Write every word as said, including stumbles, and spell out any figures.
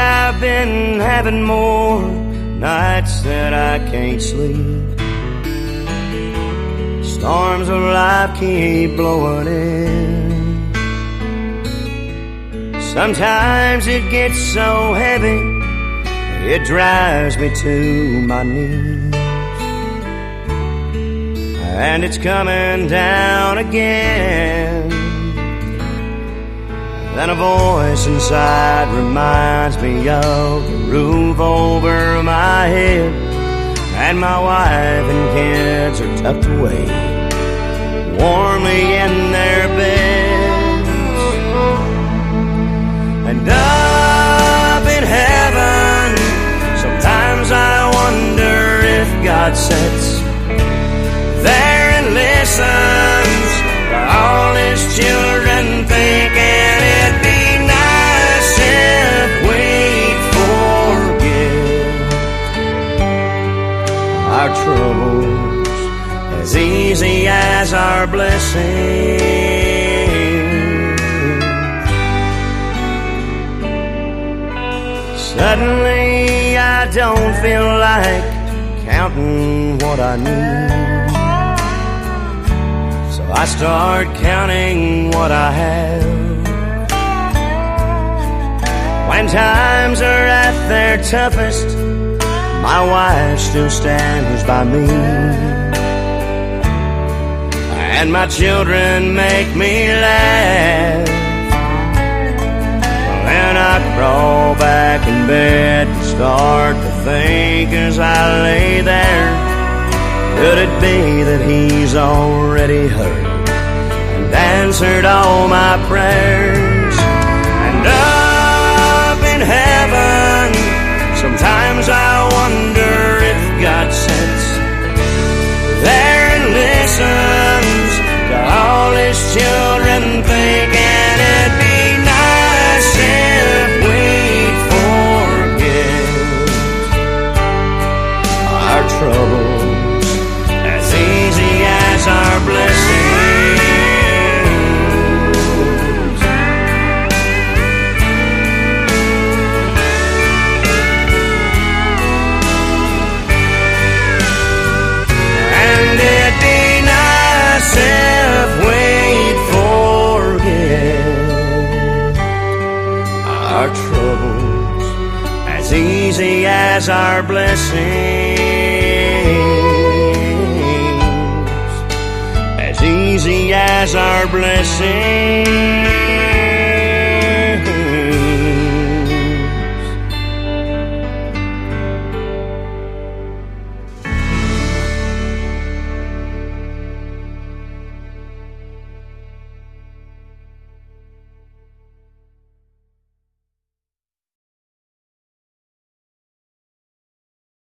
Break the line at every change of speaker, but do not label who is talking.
I've been having more nights that I can't sleep. Storms of life keep blowing in. Sometimes it gets so heavy, it drives me to my knees. And it's coming down again. Then a voice inside reminds me of the roof over my head, and my wife and kids are tucked away warmly in their beds. And up in heaven, sometimes I wonder if God sits there and listens to all his children, thinking it'd be nice if we'd forget our troubles as easy as our blessings. Suddenly I don't feel like counting what I need, so I start counting what I have. When times are at their toughest, my wife still stands by me, and my children make me laugh. Then I crawl back in bed and start to think as I lay there, could it be that he's already heard and answered all my prayers? And up in heaven, sometimes I wonder if God sits there and listens to all his children, thinking it'd be nice if we'd forget our troubles as easy as our blessings. And it'd be nice if we'd forget our troubles as easy as our blessings. As easy as our blessings.